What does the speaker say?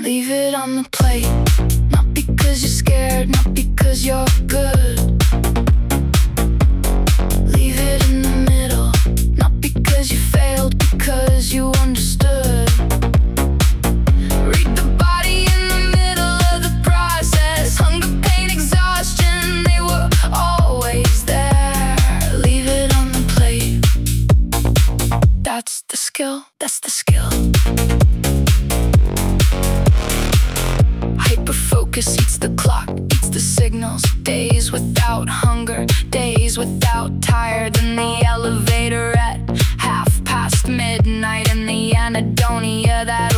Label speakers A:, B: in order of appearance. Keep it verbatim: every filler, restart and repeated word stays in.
A: Leave it on the plate. Not because you're scared, not because you're good. Leave it in the middle. Not because you failed, because you understood. Read the body in the middle of the process. Hunger, pain, exhaustion, they were always there. Leave it on the plate. That's the skill, that's the skill. Hyper-focus eats the clock, eats the signals. Days without hunger, days without tired. In the elevator at half past midnight. In the anhedonia that